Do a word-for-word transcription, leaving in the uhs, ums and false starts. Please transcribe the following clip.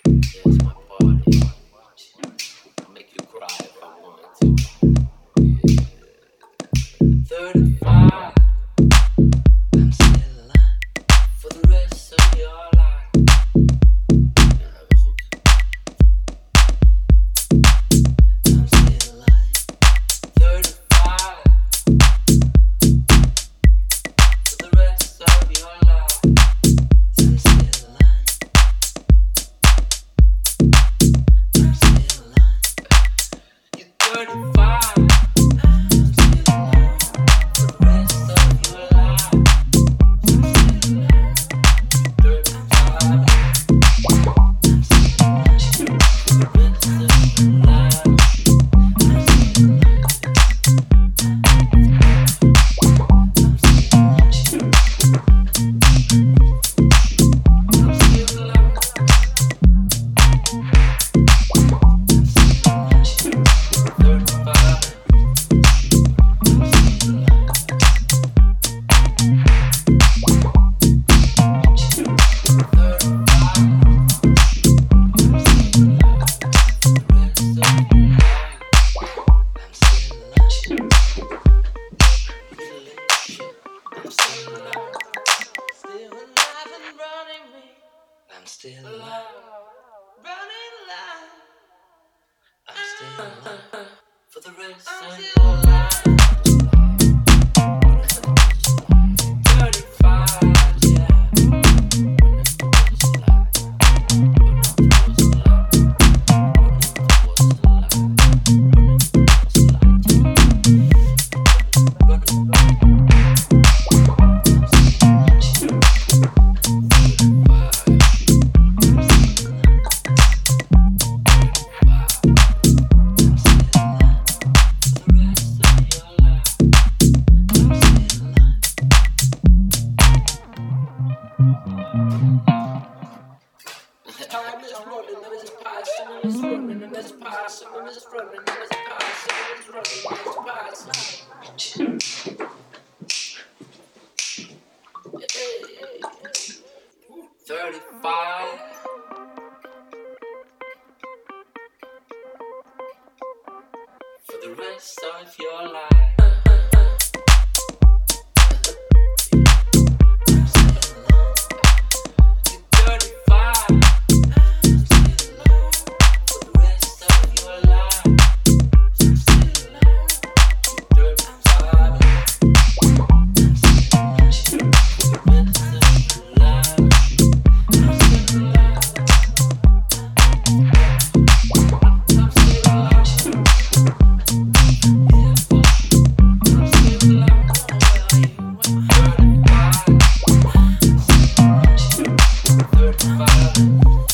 There's my party. I'll make you cry if I want to. Yeah. thirty-five. I'm still alive for the rest of your life. Ja, we goed. I'm still alive. thirty-five. For the rest of your life. I'm still alive. I'm still alive. You're thirty-five. I'm still alive. For the rest of your life. I'm still alive. thirty-five. I'm still alive. For the rest of your life. I'm still alive. I'm still alive. I'm still alive. thirty-five. I'm still alive, running alive. I'm still alive for the rest of your life. thirty-five, yeah. Time is running, and it's passing, and it's running, and it's passing, and it's running, and it's passing, and it's running, and it's passing. Hey, hey, hey. thirty-five. For the rest of your life. thirty-five.